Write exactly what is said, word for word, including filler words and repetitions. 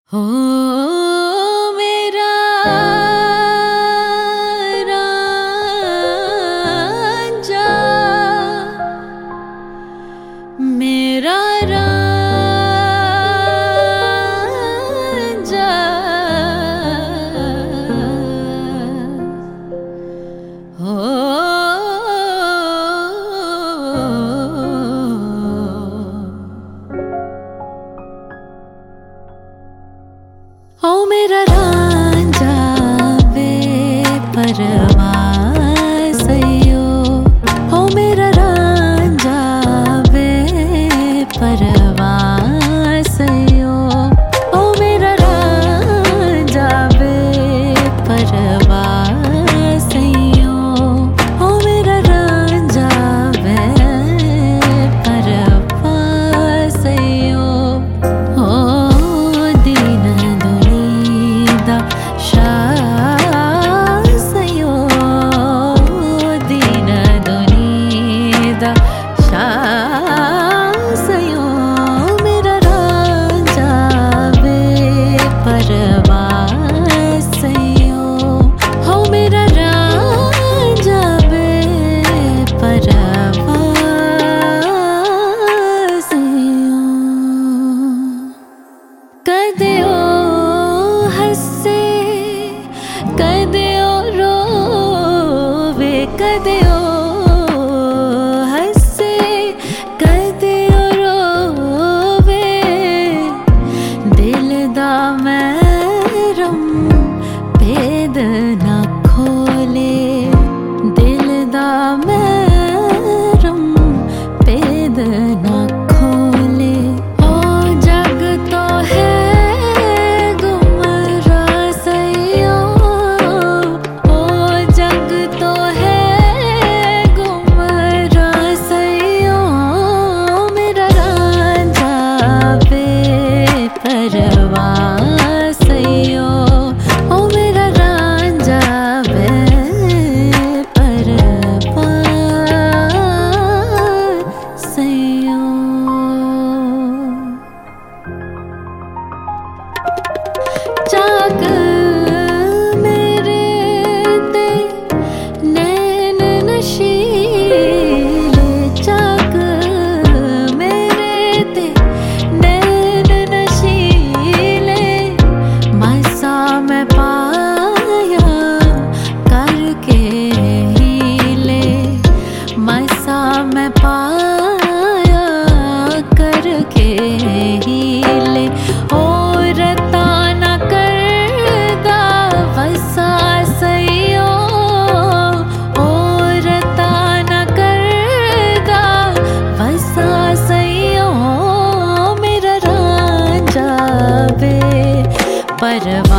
हो मेरा रांझा, मेरा रांझा, हो ओ मेरा रांझा बेपरवाह सैयो, ओ मेरा रांझा बेपरवाह सैयो, ओ मेरा रांझा बेपरवाह सैयो, ओ मेरा रांझा बेपरवाह सैयो। ओ दीन शासयो, दीन दुनीदा शासयो, मेरा रांझा बेपरवाह सैयो, हो मेरा रांझा बेपरवाह सैयो। कदे ओ हसे कदे ओ रोवे, कदे ओ हसे कदे ओ रोवे, दिल दा महरम भेद ना खोले, दिल दा महरम भेद ना खोले। ओ जग तो है गुमराह सैयो, ओ जग तो है गुमराह सैयो, मेरा रांझा बेपरवाह सैयो, ओ मेरा रांझा बेपरवाह सैयो। चाक मेरे ते नैन नशीले, चाक मेरे ते नैन नशीले, मसा मैं पाया करके हीले, मसा मैं पाया करके हीले। और ताना करदा वसा सैयो, और ताना करदा वसा सैयो, मेरा रांझा बेपरवाह